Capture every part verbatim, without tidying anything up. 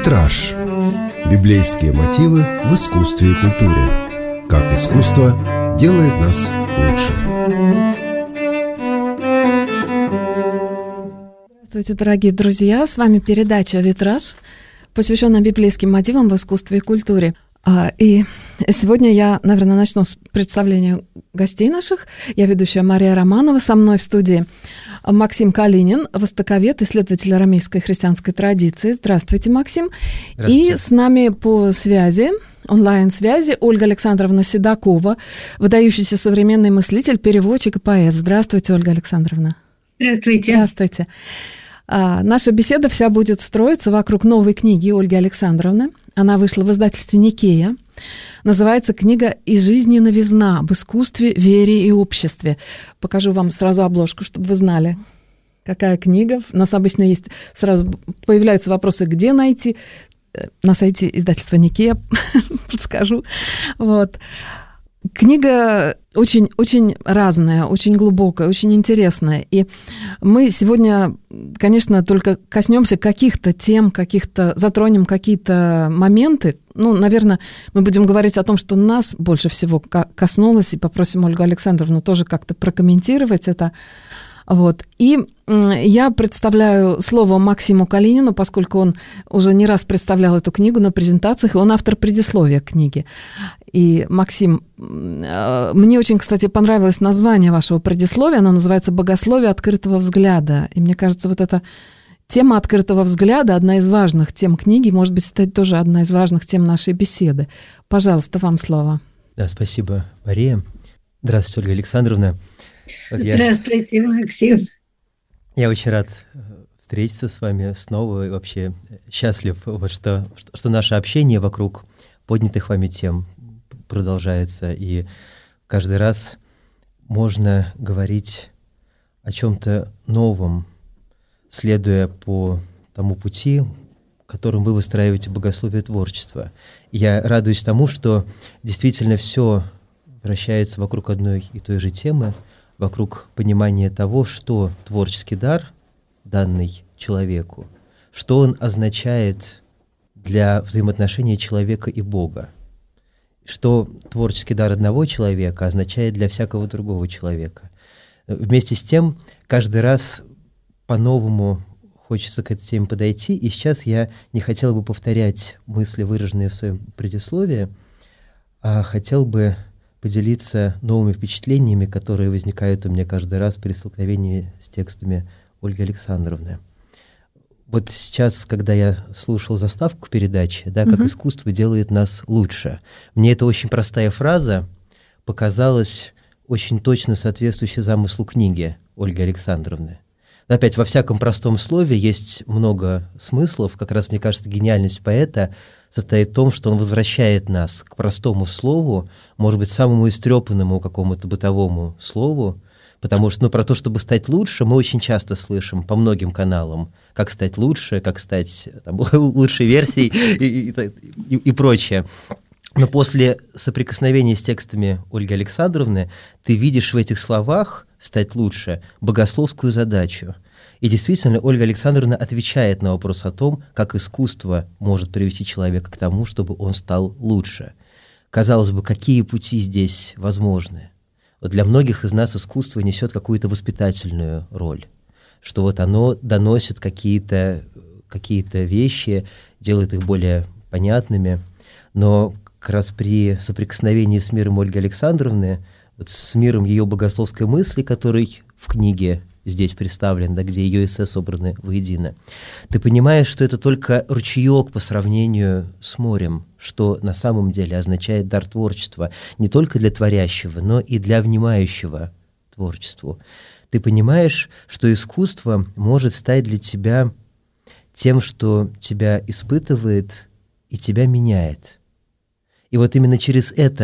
Витраж. Библейские мотивы в искусстве и культуре. Как искусство делает нас лучше. Здравствуйте, дорогие друзья! С вами передача «Витраж», посвященная библейским мотивам в искусстве и культуре. И сегодня я, наверное, начну с представления гостей наших. Я ведущая Мария Романова. Со мной в студии Максим Калинин, востоковед, исследователь арамейской христианской традиции. Здравствуйте, Максим. Здравствуйте. И с нами по связи, онлайн-связи, Ольга Александровна Седокова, выдающийся современный мыслитель, переводчик и поэт. Здравствуйте, Ольга Александровна. Здравствуйте. Здравствуйте. А, наша беседа вся будет строиться вокруг новой книги Ольги Александровны. Она вышла в издательстве «Никея». Называется книга «И жизни новизна. Об искусстве, вере и обществе». Покажу вам сразу обложку, чтобы вы знали, какая книга. У нас обычно есть, сразу появляются вопросы, где найти. На сайте издательства «Никея», подскажу. Вот. Книга очень, очень разная, очень глубокая, очень интересная. И мы сегодня, конечно, только коснемся каких-то тем, каких-то, затронем какие-то моменты. Ну, наверное, мы будем говорить о том, что нас больше всего коснулось, и попросим Ольгу Александровну тоже как-то прокомментировать это. Вот. И я представляю слово Максиму Калинину, поскольку он уже не раз представлял эту книгу на презентациях, и он автор предисловия к книге. И, Максим, мне очень, кстати, понравилось название вашего предисловия, оно называется «Богословие открытого взгляда». И мне кажется, вот эта тема открытого взгляда, одна из важных тем книги, может быть, стать тоже одна из важных тем нашей беседы. Пожалуйста, вам слово. Да, спасибо, Мария. Здравствуйте, Ольга Александровна. Вот Здравствуйте, я, Максим. Я очень рад встретиться с вами снова и вообще счастлив, вот что, что наше общение вокруг поднятых вами тем продолжается, и каждый раз можно говорить о чем-то новом, следуя по тому пути, которым вы выстраиваете богословие творчества. И я радуюсь тому, что действительно все вращается вокруг одной и той же темы, вокруг понимания того, что творческий дар, данный человеку, что он означает для взаимоотношения человека и Бога, что творческий дар одного человека означает для всякого другого человека. Вместе с тем, каждый раз по-новому хочется к этой теме подойти, и сейчас я не хотел бы повторять мысли, выраженные в своем предисловии, а хотел бы поделиться новыми впечатлениями, которые возникают у меня каждый раз при столкновении с текстами Ольги Александровны. Вот сейчас, когда я слушал заставку передачи, да, как mm-hmm. искусство делает нас лучше, мне эта очень простая фраза показалась очень точно соответствующей замыслу книги Ольги Александровны. Опять, во всяком простом слове есть много смыслов. Как раз, мне кажется, гениальность поэта состоит в том, что он возвращает нас к простому слову, может быть, самому истрепанному какому-то бытовому слову, потому что ну, про то, чтобы стать лучше, мы очень часто слышим по многим каналам, как стать лучше, как стать там, лучшей версией и, и, и, и прочее. Но после соприкосновения с текстами Ольги Александровны ты видишь в этих словах «стать лучше» богословскую задачу. И действительно, Ольга Александровна отвечает на вопрос о том, как искусство может привести человека к тому, чтобы он стал лучше. Казалось бы, какие пути здесь возможны? Вот для многих из нас искусство несет какую-то воспитательную роль, что вот оно доносит какие-то, какие-то вещи, делает их более понятными, но как раз при соприкосновении с миром Ольги Александровны, вот с миром ее богословской мысли, который в книге здесь представлен, да, где ее эссе собраны воедино, ты понимаешь, что это только ручеек по сравнению с морем, что на самом деле означает дар творчества не только для творящего, но и для внимающего творчеству. Ты понимаешь, что искусство может стать для тебя тем, что тебя испытывает и тебя меняет. И вот именно через это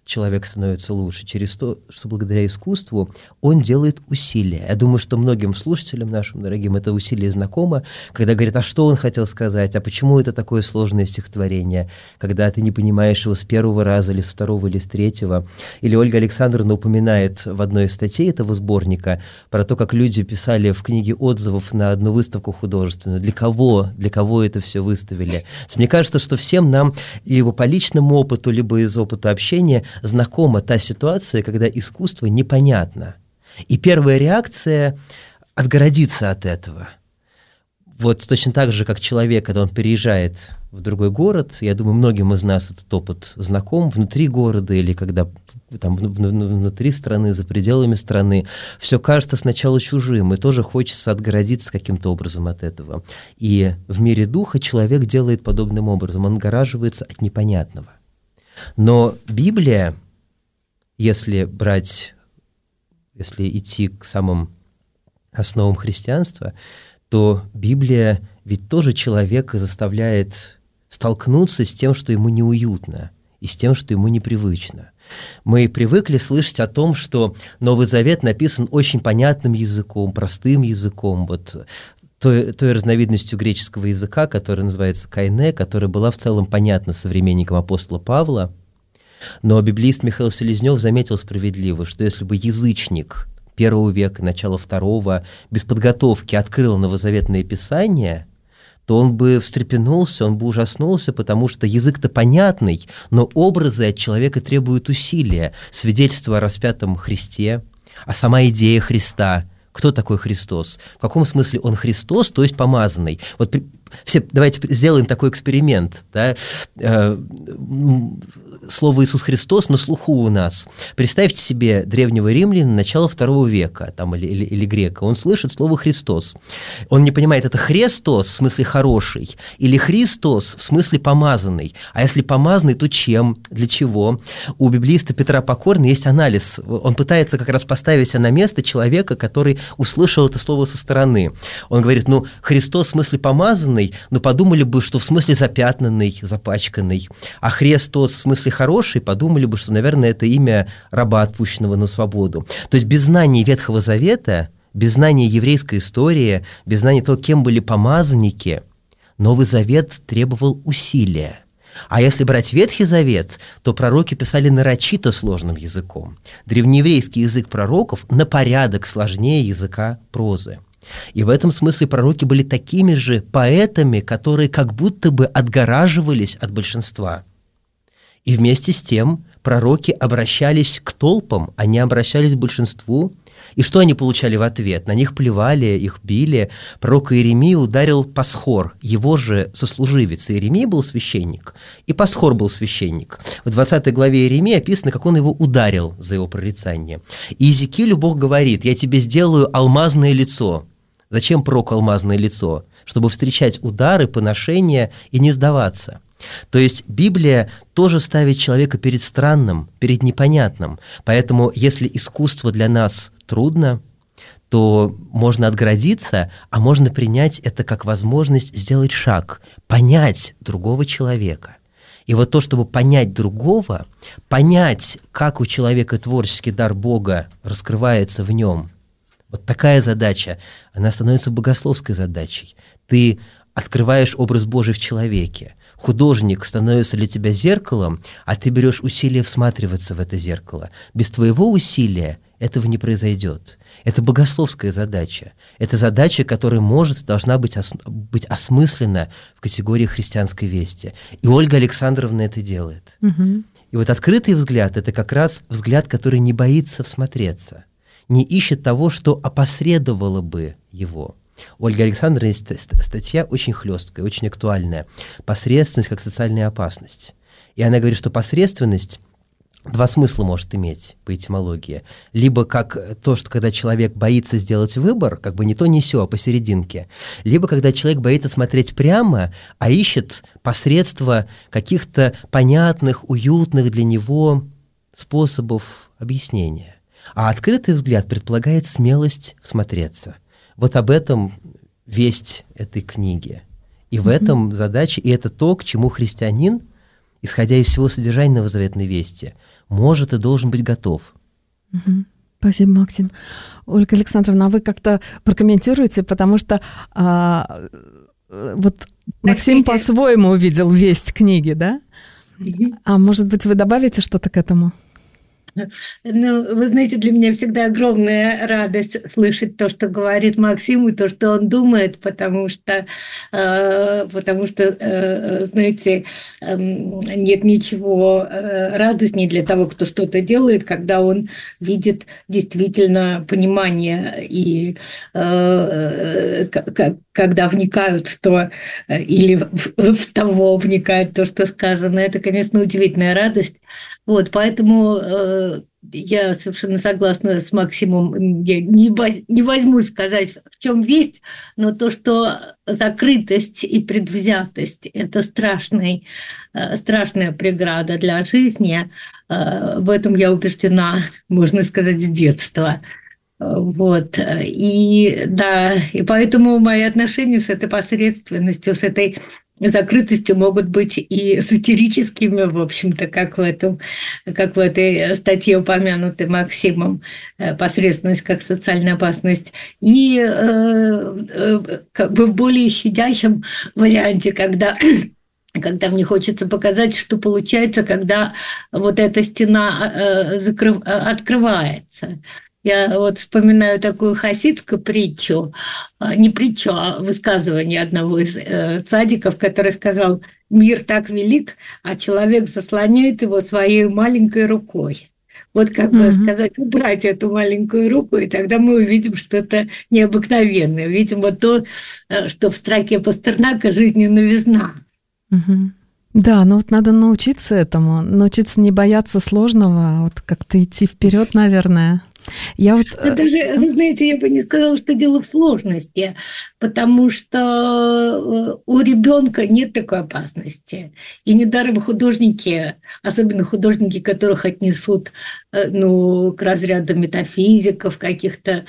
человек становится лучше? Через то, что благодаря искусству он делает усилия. Я думаю, что многим слушателям нашим дорогим это усилие знакомо, когда говорят, а что он хотел сказать, а почему это такое сложное стихотворение, когда ты не понимаешь его с первого раза, или с второго, или с третьего. Или Ольга Александровна упоминает в одной из статей этого сборника про то, как люди писали в книге отзывов на одну выставку художественную. Для кого? Для кого это все выставили? Мне кажется, что всем нам либо по личному опыту, либо из опыта общения знакома та ситуация, когда искусство непонятно. И первая реакция – отгородиться от этого. Вот точно так же, как человек, когда он переезжает в другой город, я думаю, многим из нас этот опыт знаком, внутри города или когда там, внутри страны, за пределами страны, все кажется сначала чужим, и тоже хочется отгородиться каким-то образом от этого. И в мире духа человек делает подобным образом, он отгораживается от непонятного. Но Библия, если брать, если идти к самым основам христианства, то Библия ведь тоже человека заставляет столкнуться с тем, что ему неуютно, и с тем, что ему непривычно. Мы привыкли слышать о том, что Новый Завет написан очень понятным языком, простым языком, вот той, той разновидностью греческого языка, которая называется кайне, которая была в целом понятна современникам апостола Павла. Но библиист Михаил Селезнев заметил справедливо, что если бы язычник первого века, начала второго, без подготовки открыл новозаветное писание, то он бы встрепенулся, он бы ужаснулся, потому что язык-то понятный, но образы от человека требуют усилия, свидетельство о распятом Христе, а сама идея Христа. Кто такой Христос? В каком смысле он Христос, то есть помазанный? Вот все, давайте сделаем такой эксперимент. Да? Слово «Иисус Христос» на слуху у нас. Представьте себе древнего римлянина начала второго века там, или, или, или грека. Он слышит слово «Христос». Он не понимает, это «Христос» в смысле «хороший» или «Христос» в смысле «помазанный». А если помазанный, то чем? Для чего? У библииста Петра Покорного есть анализ. Он пытается как раз поставить себя на место человека, который услышал это слово со стороны. Он говорит, ну, Христос в смысле «помазанный», ну, подумали бы, что в смысле запятнанный, запачканный, а Христос в смысле хороший, подумали бы, что, наверное, это имя раба, отпущенного на свободу. То есть без знания Ветхого Завета, без знания еврейской истории, без знания того, кем были помазанники, Новый Завет требовал усилия. А если брать Ветхий Завет, то пророки писали нарочито сложным языком. Древнееврейский язык пророков на порядок сложнее языка прозы. И в этом смысле пророки были такими же поэтами, которые как будто бы отгораживались от большинства. И вместе с тем пророки обращались к толпам, они обращались к большинству. И что они получали в ответ? На них плевали, их били. Пророк Иеремия ударил Пасхор, его же сослуживец. Иеремия был священник, и Пасхор был священник. В двадцатой главе Иеремии описано, как он его ударил за его прорицание. И Иезекиилю Бог говорит, я тебе сделаю алмазное лицо. Зачем пророку алмазное лицо? Чтобы встречать удары, поношения и не сдаваться. То есть Библия тоже ставит человека перед странным, перед непонятным. Поэтому если искусство для нас трудно, то можно отгородиться, а можно принять это как возможность сделать шаг, понять другого человека. И вот то, чтобы понять другого, понять, как у человека творческий дар Бога раскрывается в нем, вот такая задача, она становится богословской задачей. Ты открываешь образ Божий в человеке. Художник становится для тебя зеркалом, а ты берешь усилие всматриваться в это зеркало. Без твоего усилия этого не произойдет. Это богословская задача. Это задача, которая может и должна быть, ос- быть осмыслена в категории христианской вести. И Ольга Александровна это делает. Угу. И вот открытый взгляд – это как раз взгляд, который не боится всмотреться, не ищет того, что опосредовало бы его. У Ольги Александровны есть статья очень хлесткая, очень актуальная. «Посредственность как социальная опасность». И она говорит, что посредственность два смысла может иметь по этимологии. Либо как то, что когда человек боится сделать выбор, как бы не то, не сё, а посерединке. Либо когда человек боится смотреть прямо, а ищет посредства каких-то понятных, уютных для него способов объяснения. А открытый взгляд предполагает смелость всмотреться. Вот об этом весть этой книги. И в этом задача, и это то, к чему христианин исходя из всего содержания Новозаветной вести, может и должен быть готов. Угу. Спасибо, Максим. Ольга Александровна, а вы как-то прокомментируете, потому что а, вот Максим по-своему увидел весть книги, да? А может быть, вы добавите что-то к этому? Ну, вы знаете, для меня всегда огромная радость слышать то, что говорит Максим, и то, что он думает, потому что, э, потому что э, знаете, э, нет ничего э, радостнее для того, кто что-то делает, когда он видит действительно понимание и э, э, когда вникают в то, или в, в того вникают в то, что сказано. Это, конечно, удивительная радость. Вот, поэтому э, я совершенно согласна с Максимом. Я не, воз, не возьмусь сказать, в чем весть, но то, что закрытость и предвзятость – это страшный, э, страшная преграда для жизни. Э, в этом я убеждена, можно сказать, с детства. Вот, и да, и поэтому мои отношения с этой посредственностью, с этой закрытостью могут быть и сатирическими, в общем-то, как в этом, как в этой статье, упомянутой Максимом, посредственность как социальная опасность, и э, как бы в более щадящем варианте, когда когда мне хочется показать, что получается, когда вот эта стена э, закрыв... открывается. Я вот вспоминаю такую хасидскую притчу, не притчу, а высказывание одного из э, цадиков, который сказал: «Мир так велик, а человек заслоняет его своей маленькой рукой». Вот как бы mm-hmm. сказать, убрать эту маленькую руку, и тогда мы увидим что-то необыкновенное. Увидим вот то, что в строке Пастернака «Жизнь новизна». Mm-hmm. Да, ну вот надо научиться этому, научиться не бояться сложного, а вот как-то идти вперед, наверное. Я вот... Даже, вы знаете, я бы не сказала, что дело в сложности, потому что у ребенка нет такой опасности. И недаром художники, особенно художники, которых отнесут ну, к разряду метафизиков, каких-то,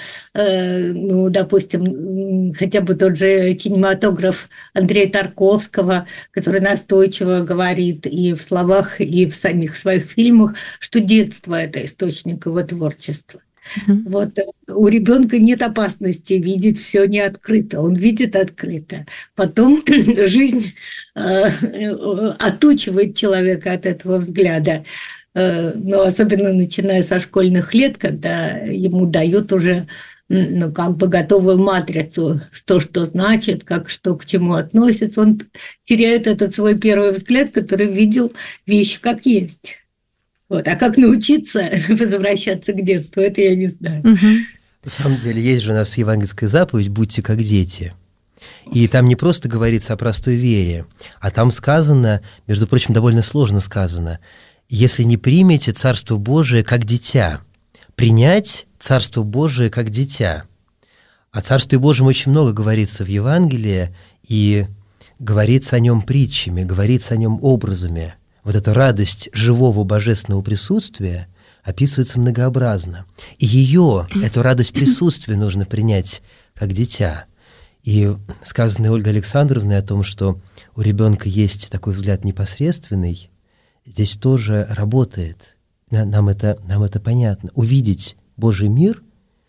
ну, допустим, хотя бы тот же кинематограф Андрея Тарковского, который настойчиво говорит и в словах, и в самих своих фильмах, что детство – это источник его творчества. Uh-huh. Вот у ребенка нет опасности видеть все не открыто, он видит открыто. Потом жизнь э, отучивает человека от этого взгляда, э, но особенно начиная со школьных лет, когда ему дают уже ну, как бы готовую матрицу, что что значит, как что к чему относится, он теряет этот свой первый взгляд, который видел вещи как есть. Вот. А как научиться возвращаться к детству, это я не знаю. Угу. На самом деле, есть же у нас евангельская заповедь «Будьте как дети». И там не просто говорится о простой вере, а там сказано, между прочим, довольно сложно сказано: «Если не примете Царство Божие как дитя». Принять Царство Божие как дитя. О Царстве Божьем очень много говорится в Евангелии, и говорится о нем притчами, говорится о нем образами. Вот эта радость живого божественного присутствия описывается многообразно. И ее, эту радость присутствия, нужно принять как дитя. И сказанное Ольгой Александровной о том, что у ребенка есть такой взгляд непосредственный, здесь тоже работает. Нам это, нам это понятно. Увидеть Божий мир,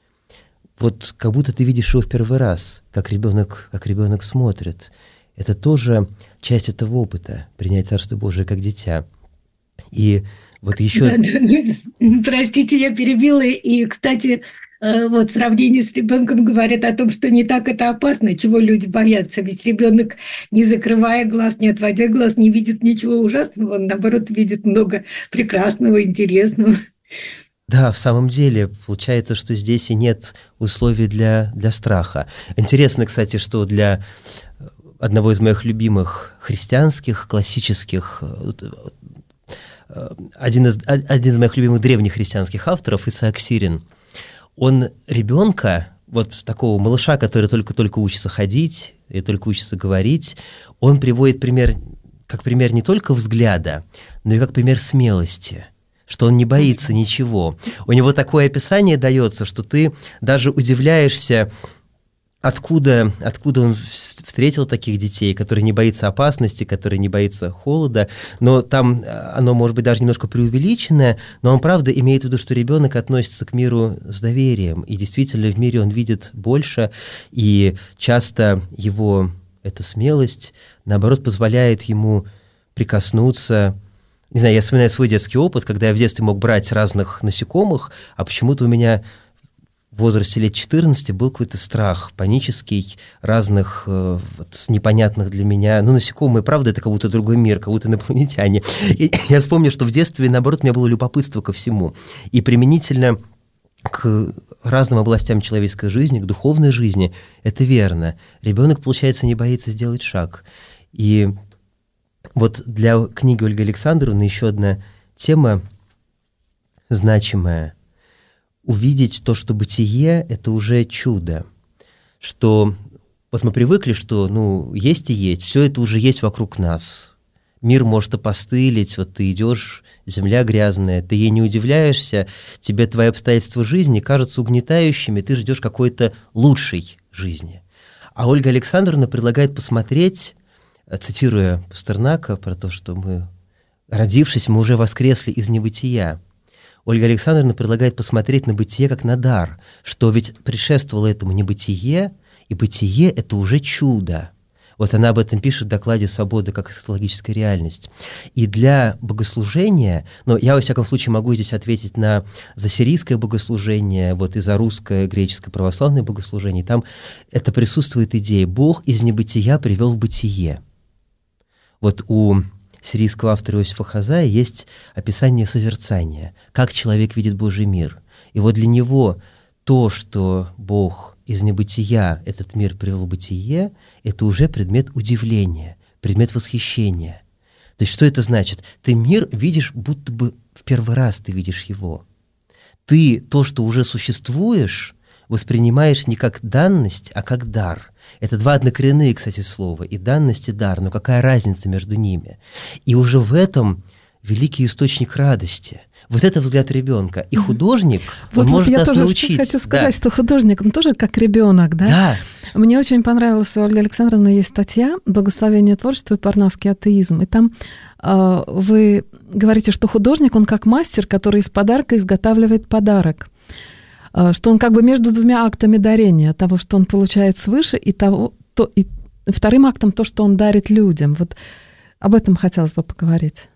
вот как будто ты видишь его в первый раз, как ребенок, как ребенок смотрит. Это тоже часть этого опыта, принять Царство Божие как дитя. И вот еще... Простите, я перебила. И, кстати, вот сравнение с ребенком говорит о том, что не так это опасно, чего люди боятся. Ведь ребенок, не закрывая глаз, не отводя глаз, не видит ничего ужасного, он, наоборот, видит много прекрасного, интересного. Да, в самом деле, получается, что здесь и нет условий для, для страха. Интересно, кстати, что для одного из моих любимых христианских, классических, один из, один из моих любимых древних христианских авторов, Исаак Сирин, он ребенка, вот такого малыша, который только-только учится ходить и только учится говорить, он приводит пример, как пример не только взгляда, но и как пример смелости, что он не боится ничего. У него такое описание дается, что ты даже удивляешься Откуда, откуда он встретил таких детей, которые не боятся опасности, которые не боятся холода, но там оно, может быть, даже немножко преувеличенное, но он, правда, имеет в виду, что ребенок относится к миру с доверием, и действительно в мире он видит больше, и часто его эта смелость, наоборот, позволяет ему прикоснуться. Не знаю, я вспоминаю свой детский опыт, когда я в детстве мог брать разных насекомых, а почему-то у меня в возрасте лет четырнадцати был какой-то страх панический, разных э, вот, непонятных для меня, ну, насекомые, правда, это как будто другой мир, как будто инопланетяне. И я вспомню, что в детстве, наоборот, у меня было любопытство ко всему. И применительно к разным областям человеческой жизни, к духовной жизни, это верно. Ребенок, получается, не боится сделать шаг. И вот для книги Ольги Александровны еще одна тема значимая. Увидеть то, что бытие – это уже чудо, что вот мы привыкли, что ну, есть и есть, все это уже есть вокруг нас. Мир может опостылить, вот ты идешь, земля грязная, ты ей не удивляешься, тебе твои обстоятельства жизни кажутся угнетающими, ты ждешь какой-то лучшей жизни. А Ольга Александровна предлагает посмотреть, цитируя Пастернака про то, что мы, родившись, мы уже воскресли из небытия. Ольга Александровна предлагает посмотреть на бытие как на дар, что ведь предшествовало этому небытие, и бытие – это уже чудо. Вот она об этом пишет в докладе «Свобода как эсхатологическая реальность». И для богослужения, но я, во всяком случае, могу здесь ответить на за сирийское богослужение, вот и за русское, греческое православное богослужение, там это присутствует идея «Бог из небытия привел в бытие». Вот у сирийского автора Иосифа Хазая есть описание созерцания, как человек видит Божий мир. И вот для него то, что Бог из небытия этот мир привел в бытие, это уже предмет удивления, предмет восхищения. То есть что это значит? Ты мир видишь, будто бы в первый раз ты видишь его. Ты то, что уже существуешь, воспринимаешь не как данность, а как дар. Это два однокоренные, кстати, слова, и данность, и дар, но какая разница между ними? И уже в этом великий источник радости. Вот это взгляд ребенка. И художник, вот, он вот может я нас тоже научить. хочу сказать, да. что художник, он тоже как ребенок, да? Да. Мне очень понравилась у Ольги Александровны есть статья «Благословение творчества и парнасский атеизм». И там э, вы говорите, что художник, он как мастер, который из подарка изготавливает подарок. Что он как бы между двумя актами дарения, того, что он получает свыше, и, того, то, и вторым актом то, что он дарит людям. Вот об этом хотелось бы поговорить.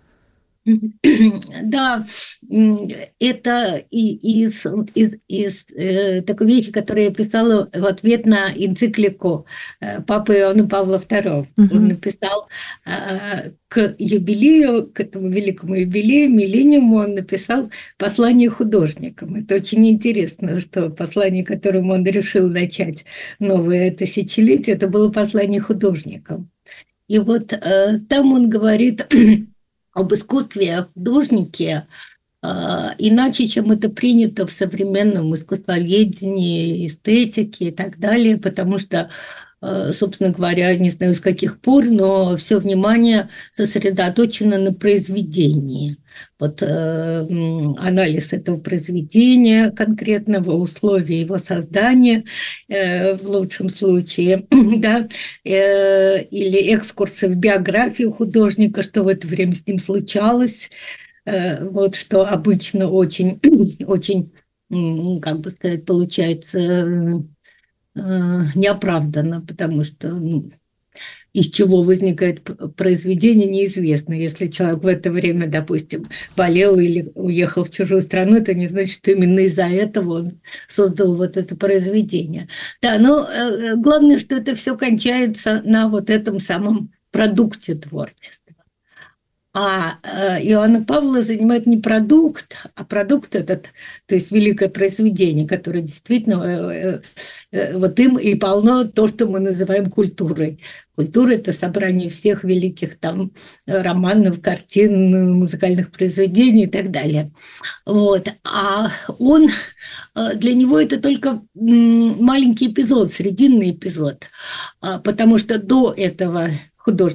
Да, это из, из, из э, такой вещи, которую я писала в ответ на энциклику э, Папы Иоанна Павла второго. Uh-huh. Он написал э, к юбилею, к этому великому юбилею, миллениуму, он написал послание художникам. Это очень интересно, что послание, которым он решил начать новое тысячелетие, это было послание художникам. И вот э, там он говорит об искусстве, о художнике, э, иначе, чем это принято в современном искусствоведении, эстетике и так далее, потому что, э, собственно говоря, не знаю с каких пор, но все внимание сосредоточено на произведении. Вот э, анализ этого произведения конкретного, условий его создания э, в лучшем случае, да, э, или экскурсы в биографию художника, что в это время с ним случалось, э, вот что обычно очень, очень, как бы сказать, получается э, неоправданно, потому что ну, из чего возникает произведение, неизвестно. Если человек в это время, допустим, болел или уехал в чужую страну, это не значит, что именно из-за этого он создал вот это произведение. Да, но главное, что это все кончается на вот этом самом продукте творчества. А Иоанна Павла занимает не продукт, а продукт этот, то есть великое произведение, которое действительно вот им и полно то, что мы называем культурой. Культура – это собрание всех великих там романов, картин, музыкальных произведений и так далее. Вот. А он, для него это только маленький эпизод, срединный эпизод, потому что до этого художник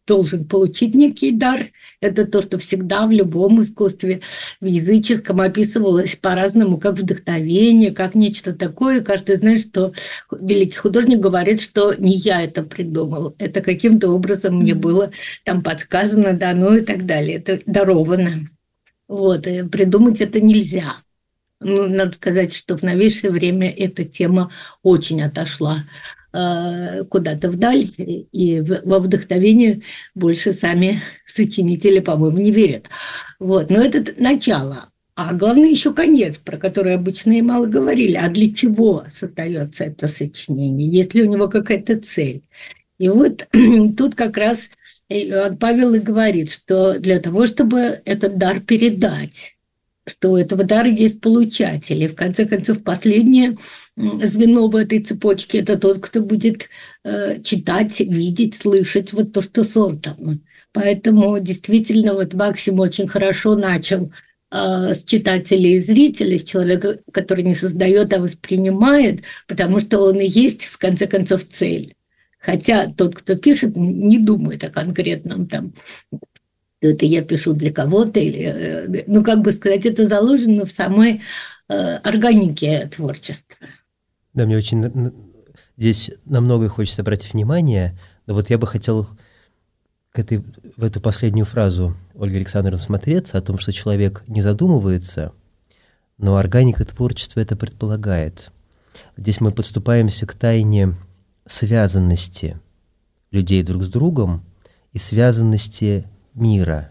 должен получить некий дар. Это то, что всегда в любом искусстве, в языческом описывалось по-разному, как вдохновение, как нечто такое. Каждый знает, что великий художник говорит, что не я это придумал, это каким-то образом мне было там подсказано, дано и так далее. Это даровано. Вот, и придумать это нельзя. Ну, надо сказать, что в новейшее время эта тема очень отошла э, куда-то вдаль, и во вдохновение больше сами сочинители, по-моему, не верят. Вот, но это начало. А главное еще конец, про который обычно и мало говорили. А для чего создается это сочинение? Есть ли у него какая-то цель? И вот тут как раз Павел и говорит, что для того, чтобы этот дар передать, что у этого дара есть получатель. И в конце концов, последнее звено в этой цепочке – это тот, кто будет э, читать, видеть, слышать вот то, что создано. Поэтому действительно вот Максим очень хорошо начал э, с читателя и зрителя, с человека, который не создает, а воспринимает, потому что он и есть, в конце концов, цель. Хотя тот, кто пишет, не думает о конкретном там, это я пишу для кого-то, или, ну, как бы сказать, это заложено в самой э, органике творчества. Да, мне очень здесь на многое хочется обратить внимание, но вот я бы хотел к этой, в эту последнюю фразу Ольги Александровны смотреться, о том, что человек не задумывается, но органика творчества это предполагает. Здесь мы подступаемся к тайне связанности людей друг с другом и связанности мира.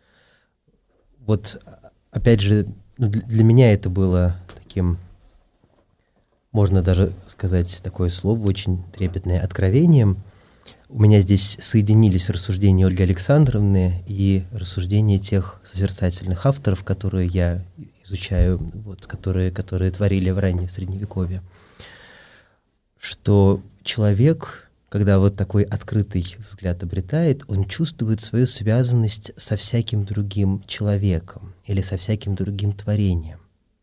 Вот, опять же, для меня это было таким, можно даже сказать такое слово, очень трепетное, откровением. У меня здесь соединились рассуждения Ольги Александровны и рассуждения тех созерцательных авторов, которые я изучаю, вот, которые, которые творили в раннем Средневековье. Что человек, когда вот такой открытый взгляд обретает, он чувствует свою связанность со всяким другим человеком или со всяким другим творением.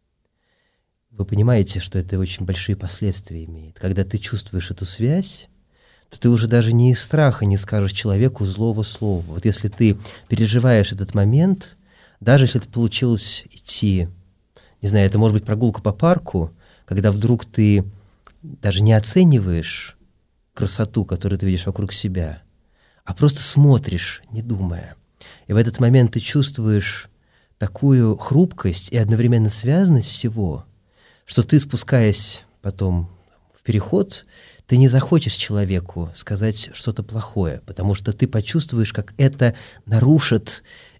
Вы понимаете, что это очень большие последствия имеет. Когда ты чувствуешь эту связь, то ты уже даже не из страха не скажешь человеку злого слова. Вот если ты переживаешь этот момент, даже если это получилось идти, не знаю, это может быть прогулка по парку, когда вдруг ты даже не оцениваешь красоту, которую ты видишь вокруг себя, а просто смотришь, не думая. И в этот момент ты чувствуешь такую хрупкость и одновременно связанность всего, что ты, спускаясь потом в переход, ты не захочешь человеку сказать что-то плохое, потому что ты почувствуешь, как это нарушит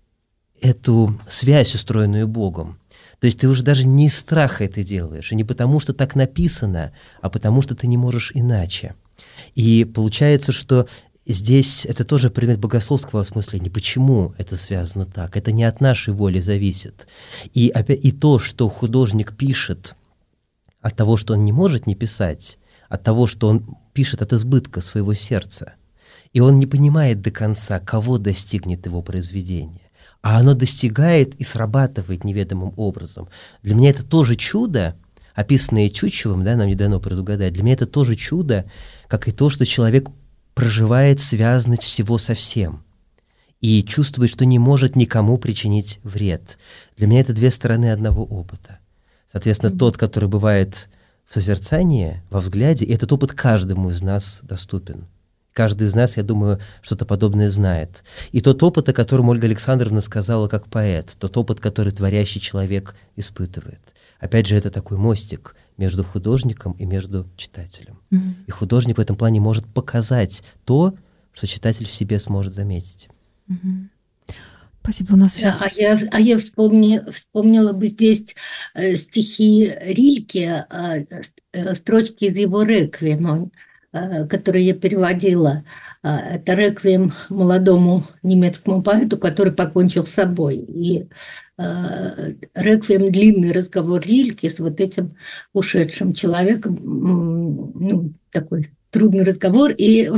эту связь, устроенную Богом. То есть ты уже даже не из страха это делаешь, и не потому, что так написано, а потому, что ты не можешь иначе. И получается, что здесь это тоже предмет богословского осмысления. Почему это связано так? Это не от нашей воли зависит. И, опять, и то, что художник пишет от того, что он не может не писать, от того, что он пишет от избытка своего сердца, и он не понимает до конца, кого достигнет его произведение, а оно достигает и срабатывает неведомым образом. Для меня это тоже чудо, описанное Чучелом, да, нам не дано предугадать. Для меня это тоже чудо, как и то, что человек проживает связанность всего со всем и чувствует, что не может никому причинить вред. Для меня это две стороны одного опыта. Соответственно, mm-hmm. тот, который бывает в созерцании, во взгляде, этот опыт каждому из нас доступен. Каждый из нас, я думаю, что-то подобное знает. И тот опыт, о котором Ольга Александровна сказала как поэт, тот опыт, который творящий человек испытывает. Опять же, это такой мостик между художником и между читателем. Mm-hmm. И художник в этом плане может показать то, что читатель в себе сможет заметить. Mm-hmm. Спасибо. У нас сейчас... Да, а я, а я вспомни, вспомнила бы здесь э, стихи Рильке, э, строчки из его «Реквиема», э, которые я переводила. Э, это «Реквием» молодому немецкому поэту, который покончил с собой. И «Реквием» – длинный разговор Рильке с вот этим ушедшим человеком. Ну, такой трудный разговор. И, и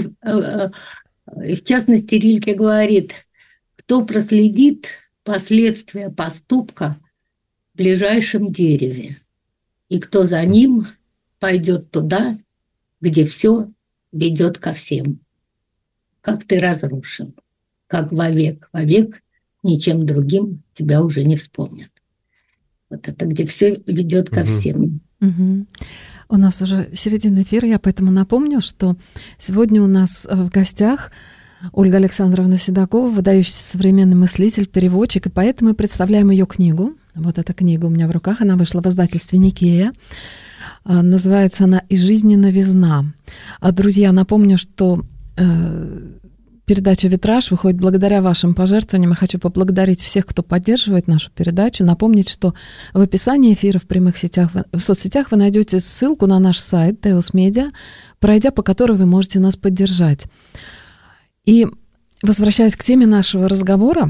в частности, Рильке говорит: кто проследит последствия поступка в ближайшем дереве, и кто за ним пойдет туда, где все ведет ко всем. Как ты разрушен. как вовек, вовек ничем другим тебя уже не вспомнят. Вот это где все ведет ко Мгм. всем. Мгм. У нас уже середина эфира, я поэтому напомню, что сегодня у нас в гостях Ольга Александровна Седокова, выдающийся современный мыслитель, переводчик, и поэтому мы представляем ее книгу. Вот эта книга у меня в руках, она вышла в издательстве «Никея». А, Называется она «Из жизни новизна». А, Друзья, напомню, что э, передача «Витраж» выходит благодаря вашим пожертвованиям. Я хочу поблагодарить всех, кто поддерживает нашу передачу. Напомнить, что в описании эфира в прямых сетях, в соцсетях вы найдете ссылку на наш сайт Теос Медиа, пройдя по которой вы можете нас поддержать. И возвращаясь к теме нашего разговора,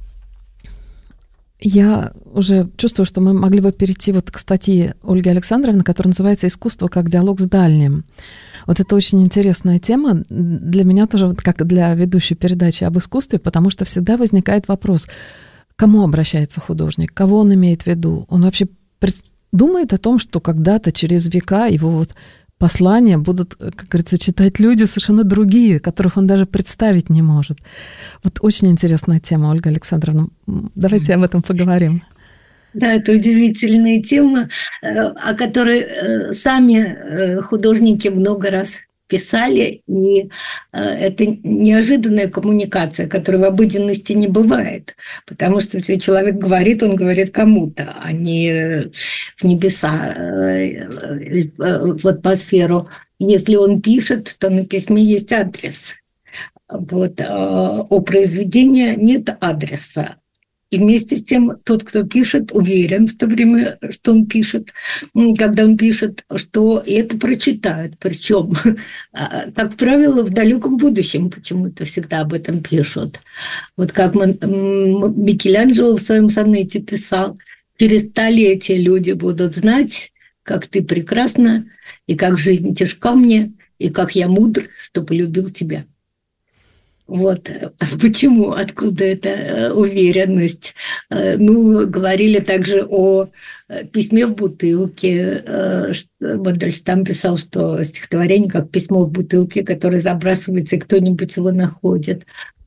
я уже чувствую, что мы могли бы перейти вот к статье Ольги Александровны, которая называется «Искусство как диалог с дальним». Вот это очень интересная тема для меня тоже, вот как для ведущей передачи об искусстве, потому что всегда возникает вопрос, к кому обращается художник, кого он имеет в виду. Он вообще пред- думает о том, что когда-то через века его вот послания будут, как говорится, читать люди совершенно другие, которых он даже представить не может. Вот очень интересная тема, Ольга Александровна. Давайте об этом поговорим. Да, это удивительная тема, э, о которой э, сами э, художники много раз писали, и э, это неожиданная коммуникация, которой в обыденности не бывает, потому что если человек говорит, он говорит кому-то, а не в небеса, э, э, в атмосферу. Если он пишет, то на письме есть адрес. Вот, а у произведения нет адреса. И вместе с тем тот, кто пишет, уверен в то время, что он пишет, когда он пишет, что это прочитают. Причем, как правило, в далеком будущем почему-то всегда об этом пишут. Вот как Микеланджело в своем сонете писал, через столетия люди будут знать, как ты прекрасна, и как жизнь тяжка мне, и как я мудр, что полюбил тебя. Вот почему, откуда эта уверенность. Ну, говорили также о письме в бутылке. Мандельштам писал, что стихотворение как письмо в бутылке, которое забрасывается, и кто-нибудь его находит.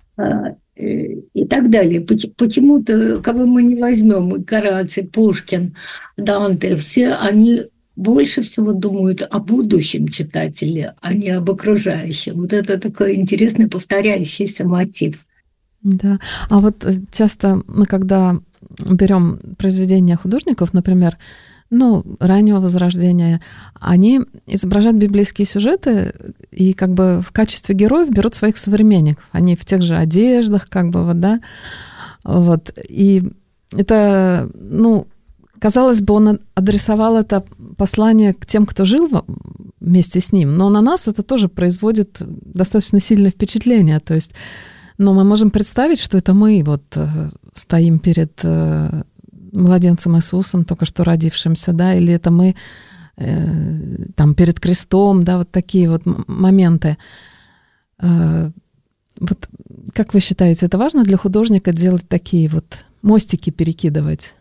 И так далее. Почему-то, кого мы не возьмем, Гораций, Пушкин, Данте, все они больше всего думают о будущем читателе, а не об окружающем. Вот это такой интересный повторяющийся мотив. Да. А вот часто мы, когда берем произведения художников, например, ну, раннего Возрождения, они изображают библейские сюжеты и как бы в качестве героев берут своих современников. Они в тех же одеждах, как бы, вот, да. Вот. И это, ну, казалось бы, он адресовал это послание к тем, кто жил вместе с ним, но на нас это тоже производит достаточно сильное впечатление. То есть, но мы можем представить, что это мы вот стоим перед младенцем Иисусом, только что родившимся, да, или это мы э, там перед крестом, да, вот такие вот моменты. Э, вот как вы считаете, это важно для художника делать такие вот мостики, перекидывать?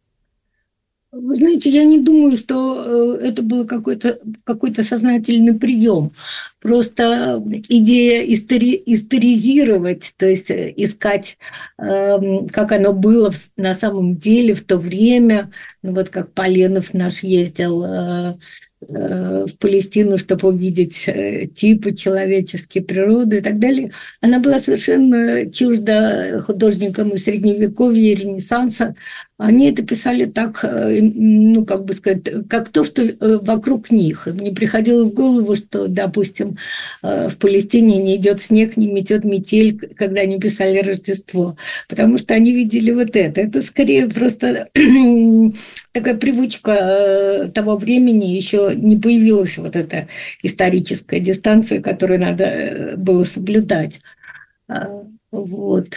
Вы знаете, я не думаю, что это был какой-то, какой-то сознательный прием. Просто идея истори- историзировать, то есть искать, э, как оно было на самом деле в то время. Ну, вот как Поленов наш ездил э, э, в Палестину, чтобы увидеть э, типы человеческие, природы и так далее. Она была совершенно чужда художникам и Средневековья, и Ренессанса. Они это писали так, ну, как бы сказать, как то, что вокруг них. Мне приходило в голову, что, допустим, в Палестине не идет снег, не метет метель, когда они писали Рождество, потому что они видели вот это. Это скорее просто такая привычка того времени, еще не появилась вот эта историческая дистанция, которую надо было соблюдать. Вот.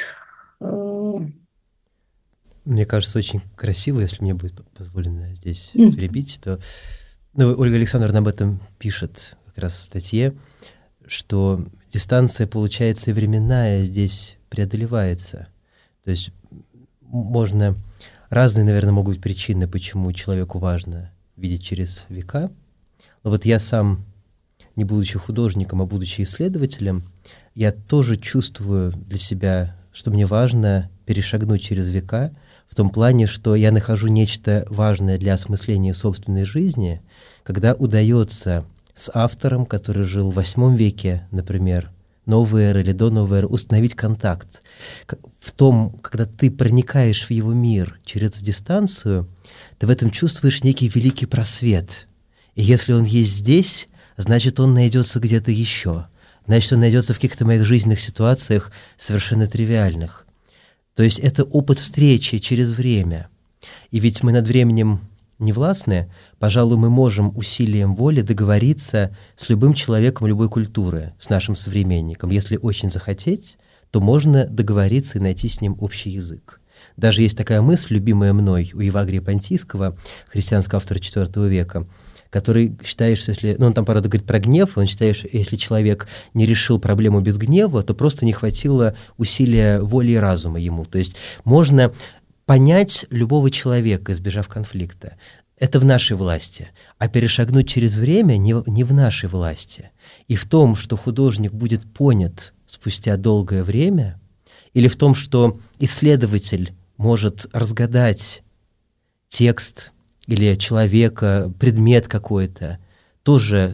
Мне кажется, очень красиво, если мне будет позволено здесь перебить, что ну, Ольга Александровна об этом пишет как раз в статье, что дистанция, получается, и временная здесь преодолевается. То есть можно... Разные, наверное, могут быть причины, почему человеку важно видеть через века. Но вот я сам, не будучи художником, а будучи исследователем, я тоже чувствую для себя, что мне важно перешагнуть через века, в том плане, что я нахожу нечто важное для осмысления собственной жизни, когда удается с автором, который жил в восьмом веке, например, новой эры или до новой эры, установить контакт. В том, когда ты проникаешь в его мир через дистанцию, ты в этом чувствуешь некий великий просвет. И если он есть здесь, значит, он найдется где-то еще. Значит, он найдется в каких-то моих жизненных ситуациях совершенно тривиальных. То есть это опыт встречи через время. И ведь мы над временем не властны, пожалуй, мы можем усилием воли договориться с любым человеком любой культуры, с нашим современником. Если очень захотеть, то можно договориться и найти с ним общий язык. Даже есть такая мысль, любимая мной, у Евагрия Понтийского, христианского автора четвёртого века, который считает, что если... Ну, он там, правда, говорит про гнев, он считает, что если человек не решил проблему без гнева, то просто не хватило усилия воли и разума ему. То есть можно понять любого человека, избежав конфликта. Это в нашей власти. А перешагнуть через время не, не в нашей власти. И в том, что художник будет понят спустя долгое время, или в том, что исследователь может разгадать текст или человека, предмет какой-то, тоже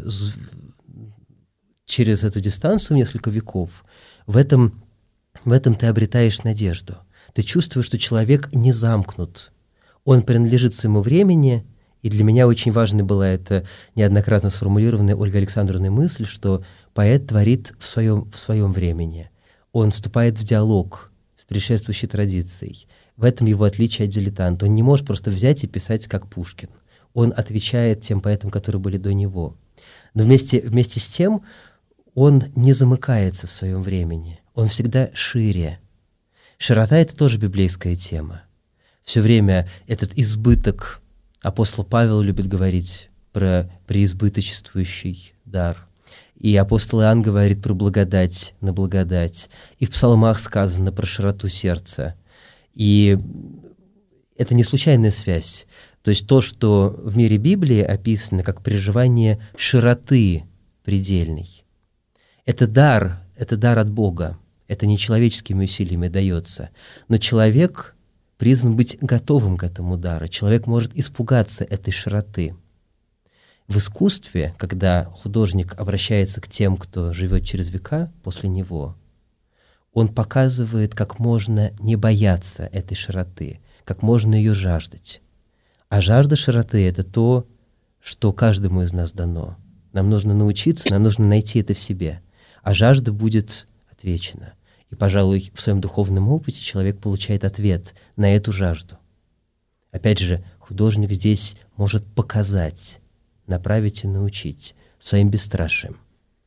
через эту дистанцию несколько веков, в этом, в этом ты обретаешь надежду. Ты чувствуешь, что человек не замкнут. Он принадлежит своему времени, и для меня очень важной была эта неоднократно сформулированная Ольгой Александровной мысль, что поэт творит в своем, в своем времени. Он вступает в диалог с предшествующей традицией. В этом его отличие от дилетанта. Он не может просто взять и писать, как Пушкин. Он отвечает тем поэтам, которые были до него. Но вместе, вместе с тем он не замыкается в своем времени. Он всегда шире. Широта — это тоже библейская тема. Все время этот избыток, апостол Павел любит говорить про преизбыточествующий дар. И апостол Иоанн говорит про благодать на благодать. И в псалмах сказано про широту сердца. И это не случайная связь. То есть то, что в мире Библии описано как переживание широты предельной, это дар, это дар от Бога. Это не человеческими усилиями дается. Но человек призван быть готовым к этому дару. Человек может испугаться этой широты. В искусстве, когда художник обращается к тем, кто живет через века после него, он показывает, как можно не бояться этой широты, как можно ее жаждать. А жажда широты — это то, что каждому из нас дано. Нам нужно научиться, нам нужно найти это в себе. А жажда будет отвечена. И, пожалуй, в своем духовном опыте человек получает ответ на эту жажду. Опять же, художник здесь может показать, направить и научить своим бесстрашием.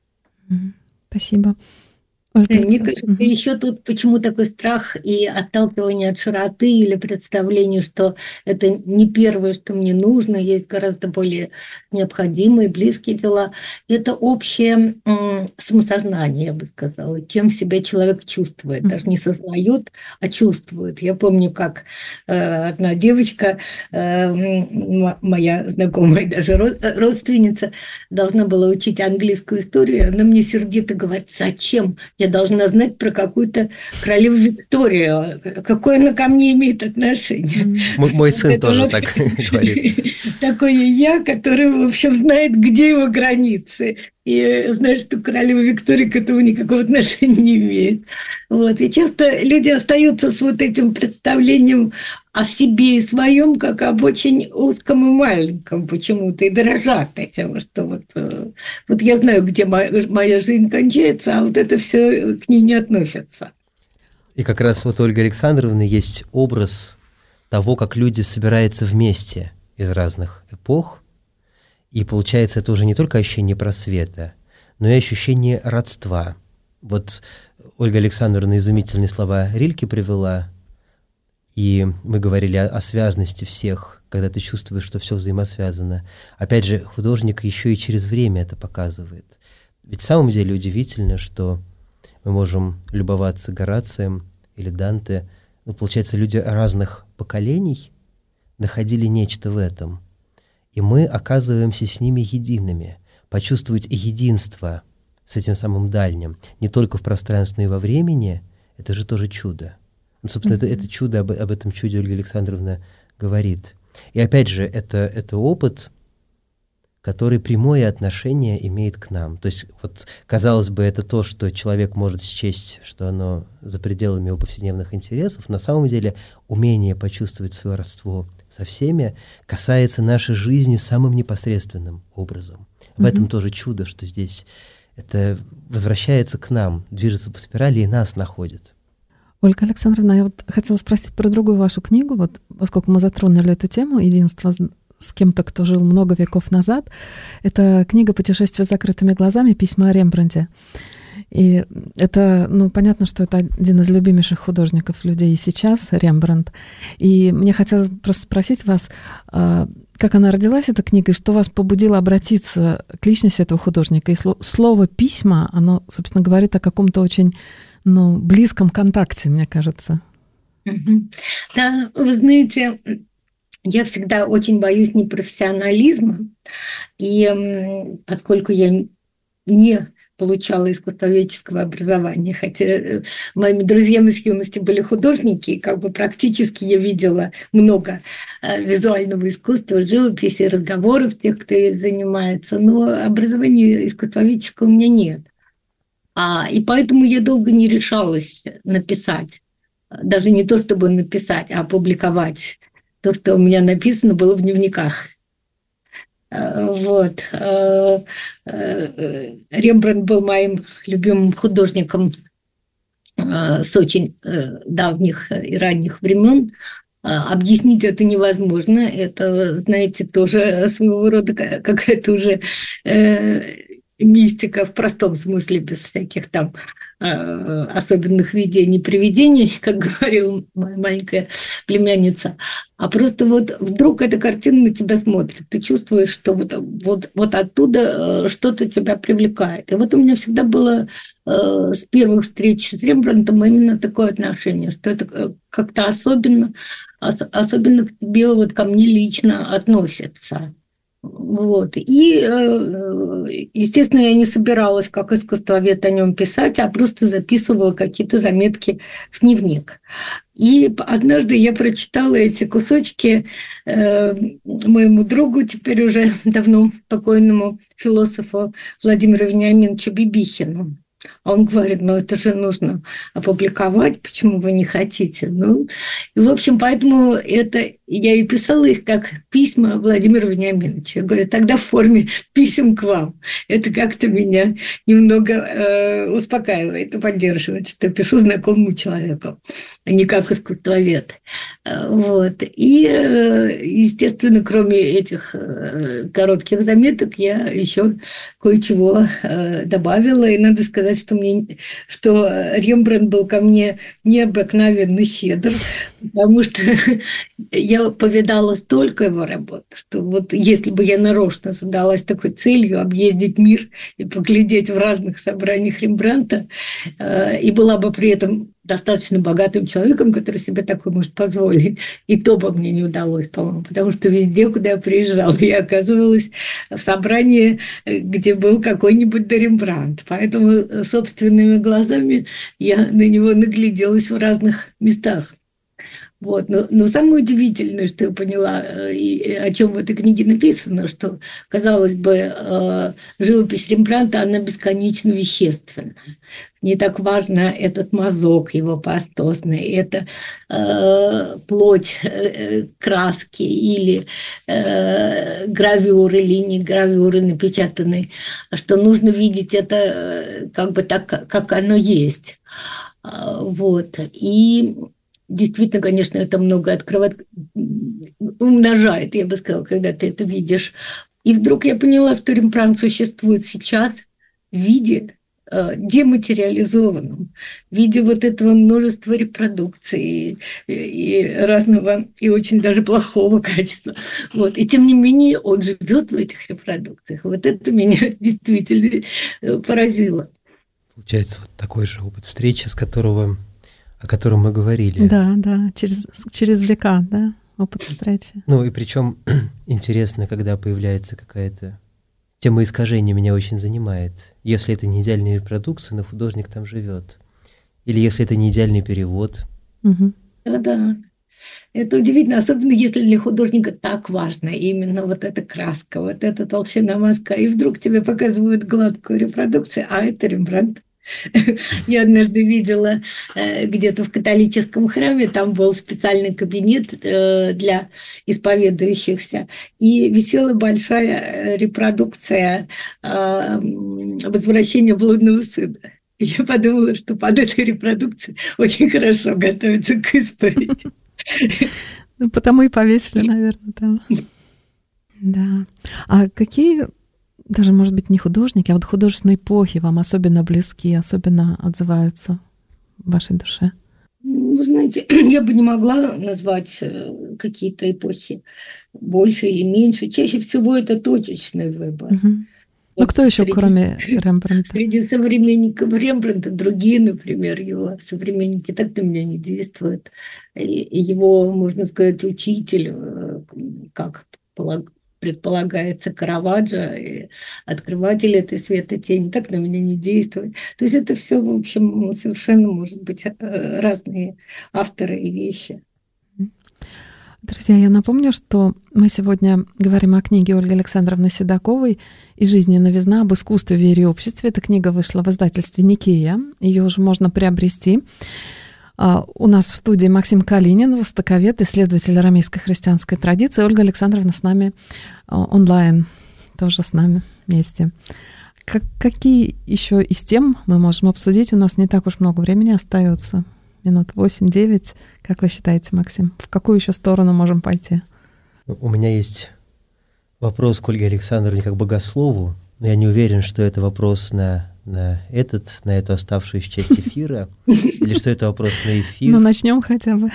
Спасибо. Ольга, мне кажется, угу. еще тут почему такой страх и отталкивание от широты или представление, что это не первое, что мне нужно, есть гораздо более необходимые, близкие дела. Это общее м, самосознание, я бы сказала, кем себя человек чувствует, даже не сознает, а чувствует. Я помню, как э, одна девочка, э, моя знакомая, даже родственница, должна была учить английскую историю, она мне сердито говорит: зачем? Я должна знать про какую-то королеву Викторию. Какое она ко мне имеет отношение? Мой, мой сын это тоже так говорит. Такое я, который, в общем, знает, где его границы. И знает, что королева Виктория к этому никакого отношения не имеет. Вот. И часто люди остаются с вот этим представлением о себе и своем, как об очень узком и маленьком почему-то, и дорожат этим, что вот, вот я знаю, где моя, моя жизнь кончается, а вот это все к ней не относится. И как раз вот у Ольги Александровны есть образ того, как люди собираются вместе из разных эпох, и получается это уже не только ощущение просвета, но и ощущение родства. Вот Ольга Александровна изумительные слова Рильке привела, и мы говорили о, о связности всех, когда ты чувствуешь, что все взаимосвязано. Опять же, художник еще и через время это показывает. Ведь в самом деле удивительно, что мы можем любоваться Горацием или Данте, но, получается, люди разных поколений находили нечто в этом. И мы оказываемся с ними едиными. Почувствовать единство с этим самым дальним, не только в пространстве, но и во времени, это же тоже чудо. Ну, собственно, mm-hmm. это, это чудо, об, об этом чуде Ольга Александровна говорит. И опять же, это, это опыт, который прямое отношение имеет к нам. То есть, вот, казалось бы, это то, что человек может счесть, что оно за пределами его повседневных интересов. На самом деле, умение почувствовать свое родство со всеми касается нашей жизни самым непосредственным образом. В mm-hmm. этом тоже чудо, что здесь это возвращается к нам, движется по спирали и нас находит. Ольга Александровна, я вот хотела спросить про другую вашу книгу, вот поскольку мы затронули эту тему единства с кем-то, кто жил много веков назад. Это книга «Путешествие с закрытыми глазами. Письма о Рембрандте». И это, ну, понятно, что это один из любимейших художников людей и сейчас, Рембрандт. И мне хотелось просто спросить вас, как она родилась, эта книга, и что вас побудило обратиться к личности этого художника. И слово «письма», оно, собственно, говорит о каком-то очень, ну, близком контакте, мне кажется. Да, вы знаете, я всегда очень боюсь непрофессионализма, и поскольку я не получала искусствоведческого образования, хотя моими друзьями с юности были художники, и как бы практически я видела много визуального искусства, живописи, разговоров тех, кто этим занимается, но образования искусствоведческого у меня нет. А, и поэтому я долго не решалась написать, даже не то чтобы написать, а опубликовать то, что у меня написано, было в дневниках. Вот. Рембрандт был моим любимым художником с очень давних и ранних времен. Объяснить это невозможно. Это, знаете, тоже своего рода какая-то уже мистика в простом смысле, без всяких там особенных видений, привидений, как говорила моя маленькая племянница, а просто вот вдруг эта картина на тебя смотрит, ты чувствуешь, что вот, вот, вот оттуда что-то тебя привлекает. И вот у меня всегда было э, с первых встреч с Рембрандтом именно такое отношение, что это как-то особенно, особенно к тебе, вот ко мне лично относится. Вот. И, естественно, я не собиралась как искусствовед о нем писать, а просто записывала какие-то заметки в дневник. И однажды я прочитала эти кусочки моему другу, теперь уже давно покойному философу Владимиру Вениаминовичу Бибихину. А он говорит, ну это же нужно опубликовать, почему вы не хотите? Ну, и, в общем, поэтому это я и писала их как письма Владимиру Вениаминовичу. Я говорю, тогда в форме писем к вам. Это как-то меня немного э, успокаивает и поддерживает, что пишу знакомому человеку, а не как искусствовед. Вот. И, естественно, кроме этих коротких заметок, я еще кое-чего добавила. И надо сказать, что, мне, что Рембрандт был ко мне необыкновенно щедр, потому что я повидала столько его работ, что вот если бы я нарочно задалась такой целью объездить мир и поглядеть в разных собраниях Рембрандта, и была бы при этом достаточно богатым человеком, который себе такое может позволить, и то бы мне не удалось, по-моему, потому что везде, куда я приезжала, я оказывалась в собрании, где был какой-нибудь Рембрандт. Поэтому собственными глазами я на него нагляделась в разных местах. Вот. Но, но самое удивительное, что я поняла, и о чем в этой книге написано, что, казалось бы, живопись Рембрандта, она бесконечно вещественна. Не так важно этот мазок его пастозный, это э, плоть э, краски или э, гравюры, линии гравюры напечатанные, что нужно видеть это как бы так, как оно есть. Вот. И действительно, конечно, это много открывает, умножает, я бы сказала, когда ты это видишь. И вдруг я поняла, что Рембрандт существует сейчас в виде э, дематериализованном, в виде вот этого множества репродукций и, и разного, и очень даже плохого качества. Вот. И тем не менее он живет в этих репродукциях. Вот это меня действительно поразило. Получается, вот такой же опыт встречи, с которого... о котором мы говорили. Да, да, через, через века, да, опыт встречи. Ну и причем интересно, когда появляется какая-то тема искажения меня очень занимает. Если это не идеальная репродукция, но художник там живет. Или если это не идеальный перевод. Угу. Да, это удивительно, особенно если для художника так важно именно вот эта краска, вот эта толщина мазка, и вдруг тебе показывают гладкую репродукцию, а это Рембрандт. Я однажды видела где-то в католическом храме, там был специальный кабинет для исповедующихся, и висела большая репродукция «Возвращения блудного сына». Я подумала, что под этой репродукцией очень хорошо готовится к исповеди. Ну, потому и повесили, наверное, там. Да. А какие, даже, может быть, не художники, а вот художественные эпохи вам особенно близки, особенно отзываются в вашей душе? Вы знаете, я бы не могла назвать какие-то эпохи больше или меньше. Чаще всего это точечный выбор. Угу. Ну, кто еще, среди, кроме Рембрандта? Среди современников Рембрандта другие, например, его современники так на меня не действуют. И его, можно сказать, учитель, как предполагается, Караваджо, открыватель этой светотени, так на меня не действует. То есть это все, в общем, совершенно, может быть, разные авторы и вещи. Друзья, я напомню, что мы сегодня говорим о книге Ольги Александровны Седоковой «Из жизни новизна. Об искусстве, вере и обществе». Эта книга вышла в издательстве «Никея». Ее уже можно приобрести. У нас в студии Максим Калинин, востоковед, исследователь арамейской христианской традиции. Ольга Александровна с нами онлайн, тоже с нами вместе. Как, какие еще из тем мы можем обсудить? У нас не так уж много времени остается. Минут восемь-девять. Как вы считаете, Максим? В какую еще сторону можем пойти? У меня есть вопрос к Ольге Александровне как богослову, но я не уверен, что это вопрос на, на, этот, на эту оставшуюся часть эфира, или что это вопрос на эфир. Ну, начнем хотя бы.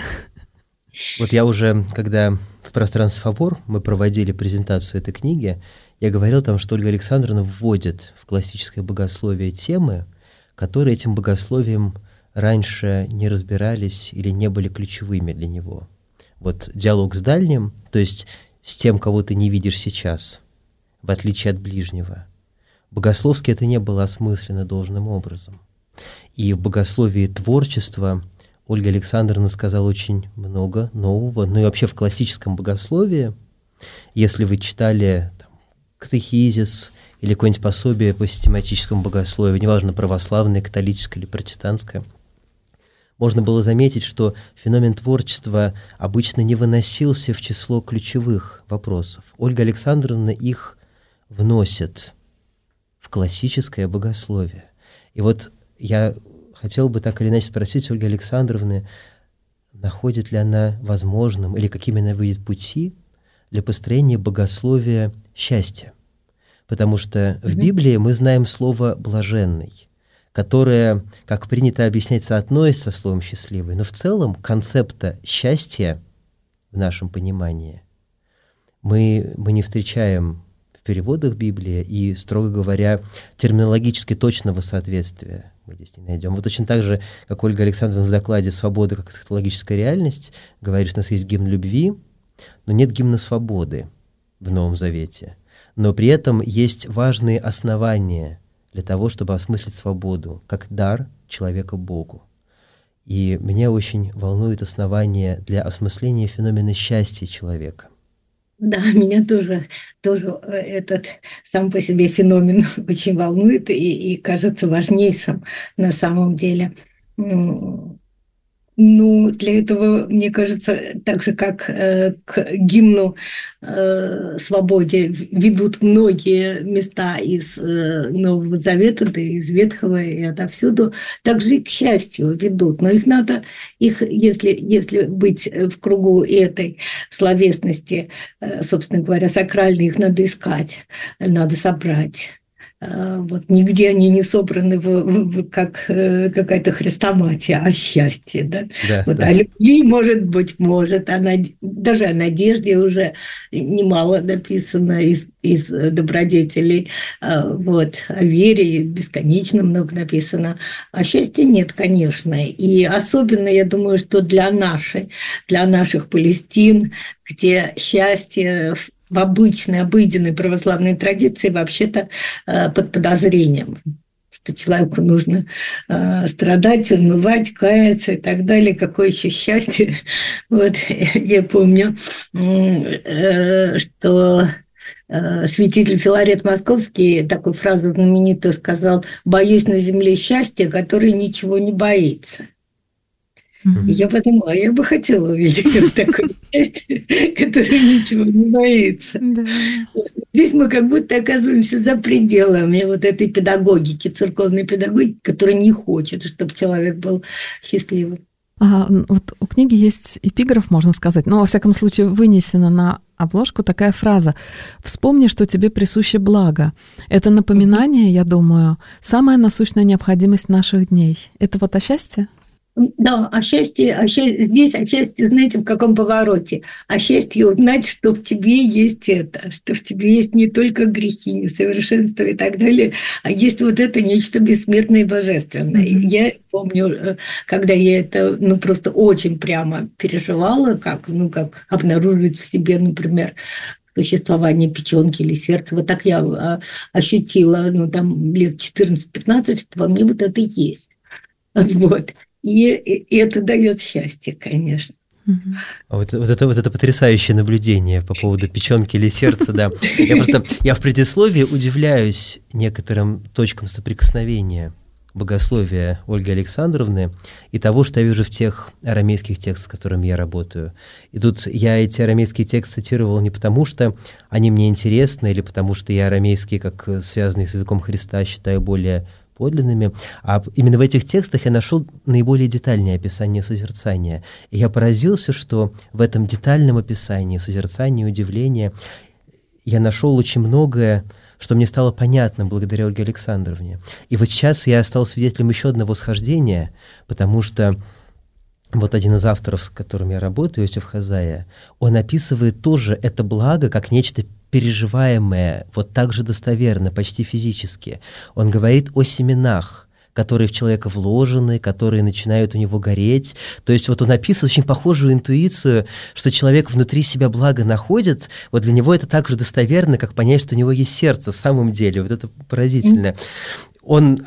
Вот я уже, когда в пространстве «Фавор» мы проводили презентацию этой книги, я говорил там, что Ольга Александровна вводит в классическое богословие темы, которые этим богословием раньше не разбирались или не были ключевыми для него. Вот диалог с дальним, то есть с тем, кого ты не видишь сейчас, в отличие от ближнего. Богословски это не было осмысленно должным образом. И в богословии творчества Ольга Александровна сказала очень много нового, ну и вообще в классическом богословии, если вы читали там, катехизис или какое-нибудь пособие по систематическому богословию, неважно, православное, католическое или протестантское, можно было заметить, что феномен творчества обычно не выносился в число ключевых вопросов. Ольга Александровна их вносит в классическое богословие. И вот я хотел бы так или иначе спросить Ольги Александровны, находит ли она возможным или какими она видит пути для построения богословия счастья. Потому что в Библии мы знаем слово «блаженный», которое, как принято объяснять, соотносится со словом «счастливый», но в целом концепта счастья в нашем понимании мы, мы не встречаем в переводах Библии и, строго говоря, терминологически точного соответствия мы здесь не найдем. Вот точно так же, как Ольга Александровна в докладе «Свобода как эсхатологическая реальность» говорит, что у нас есть гимн любви, но нет гимна свободы в Новом Завете. Но при этом есть важные основания для того, чтобы осмыслить свободу, как дар человека Богу. И меня очень волнует основание для осмысления феномена счастья человека. Да, меня тоже, тоже этот сам по себе феномен очень волнует и, и кажется важнейшим на самом деле. Ну, для этого, мне кажется, так же, как э, к гимну э, свободе ведут многие места из э, Нового Завета, да и из Ветхого, и отовсюду, так же и к счастью ведут. Но их надо, их, если, если быть в кругу этой словесности, э, собственно говоря, сакральной, их надо искать, надо собрать. Вот нигде они не собраны в, в, как э, какая-то хрестоматия о счастье, да? Да, вот, да. О любви, может быть, может, о над... даже о надежде уже немало написано из, из добродетелей, вот, о вере бесконечно много написано, о счастье нет, конечно, и особенно, я думаю, что для нашей, для наших Палестин, где счастье в обычной, обыденной православной традиции вообще-то под подозрением, что человеку нужно страдать, унывать, каяться и так далее. Какое еще счастье. Вот я помню, что святитель Филарет Московский такую фразу знаменитую сказал: «Боюсь на земле счастья, которое ничего не боится». И я подумала, я бы хотела увидеть вот такое счастье, которое ничего не боится. Да. Здесь мы как будто оказываемся за пределами вот этой педагогики, церковной педагогики, которая не хочет, чтобы человек был счастливым. А, вот у книги есть эпиграф, можно сказать, но, во всяком случае, вынесена на обложку такая фраза: «Вспомни, что тебе присуще благо». Это напоминание, я думаю, самая насущная необходимость наших дней. Это вот о счастье? Да, о счастье, о счастье, здесь о счастье, знаете, в каком повороте? О счастье узнать, что в тебе есть это, что в тебе есть не только грехи, несовершенство и так далее, а есть вот это нечто бессмертное и божественное. Mm-hmm. Я помню, когда я это, ну, просто очень прямо переживала, как, ну, как обнаружить в себе, например, существование печенки или сердца. Вот так я ощутила, ну, там, лет четырнадцать-пятнадцать, что во мне вот это есть. Вот. И, и это дает счастье, конечно. Вот, вот, это, вот это потрясающее наблюдение по поводу печенки или сердца, да. Я просто, я в предисловии удивляюсь некоторым точкам соприкосновения богословия Ольги Александровны и того, что я вижу в тех арамейских текстах, с которыми я работаю. И тут я эти арамейские тексты цитировал не потому, что они мне интересны, или потому что я арамейский, как связанный с языком Христа, считаю более подлинными, а именно в этих текстах я нашел наиболее детальное описание созерцания. И я поразился, что в этом детальном описании созерцания и удивления я нашел очень многое, что мне стало понятно благодаря Ольге Александровне. И вот сейчас я стал свидетелем еще одного схождения, потому что вот один из авторов, с которым я работаю, Иосиф Хазая, он описывает тоже это благо как нечто переживаемое, вот так же достоверно, почти физически. Он говорит о семенах, которые в человека вложены, которые начинают у него гореть. То есть вот он описывает очень похожую интуицию, что человек внутри себя благо находит, вот для него это так же достоверно, как понять, что у него есть сердце в самом деле. Вот это поразительно. Он...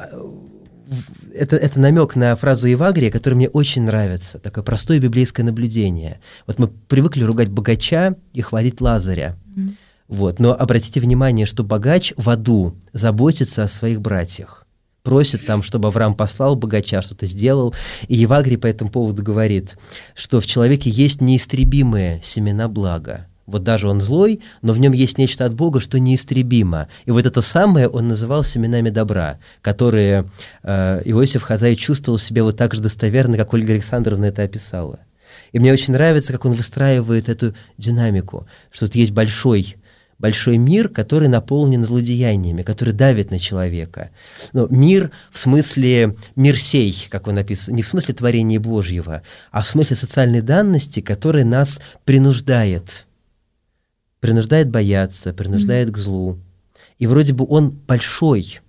Это, это намек на фразу Евагрия, которая мне очень нравится, такое простое библейское наблюдение. Вот мы привыкли ругать богача и хвалить Лазаря. Mm. Вот. Но обратите внимание, что богач в аду заботится о своих братьях. Просит там, чтобы Авраам послал богача, что-то сделал. И Евагрий по этому поводу говорит, что в человеке есть неистребимые семена блага. Вот даже он злой, но в нем есть нечто от Бога, что неистребимо. И вот это самое он называл семенами добра, которые э, Иосиф Хазай чувствовал себя вот так же достоверно, как Ольга Александровна это описала. И мне очень нравится, как он выстраивает эту динамику, что тут есть большой, большой мир, который наполнен злодеяниями, который давит на человека. Но мир в смысле мир сей, как он написан, не в смысле творения Божьего, а в смысле социальной данности, которая нас принуждает. Принуждает бояться, принуждает mm-hmm. к злу. И вроде бы он большой,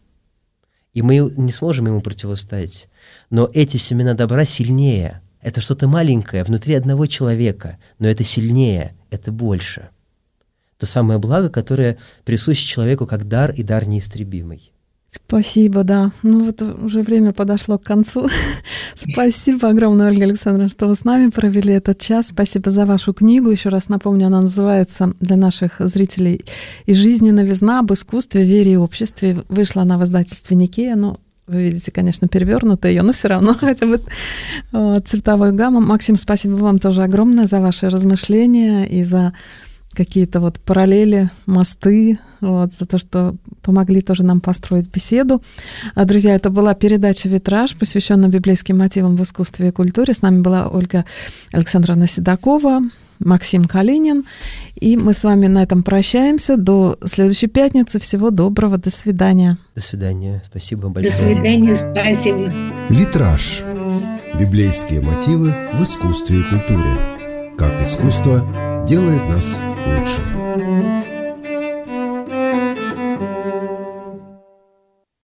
и мы не сможем ему противостоять. Но эти семена добра сильнее. Это что-то маленькое внутри одного человека, но это сильнее, это больше. То самое благо, которое присуще человеку как дар и дар неистребимый. Спасибо, да. Ну вот уже время подошло к концу. Спасибо огромное, Ольга Александровна, что вы с нами провели этот час. Спасибо за вашу книгу. Еще раз напомню, она называется для наших зрителей «И жизни новизна об искусстве, вере и обществе». Вышла она в издательстве «Никея». Ну, вы видите, конечно, перевернутая ее, но все равно хотя бы вот, цветовую гамму. Максим, спасибо вам тоже огромное за ваши размышления и за какие-то вот параллели, мосты, вот, за то, что помогли тоже нам построить беседу. А, друзья, это была передача «Витраж», посвященная библейским мотивам в искусстве и культуре. С нами была Ольга Александровна Седокова, Максим Калинин. И мы с вами на этом прощаемся. До следующей пятницы. Всего доброго. До свидания. До свидания. Спасибо большое. До свидания. Спасибо. «Витраж». Библейские мотивы в искусстве и культуре. Как искусство делает нас лучше.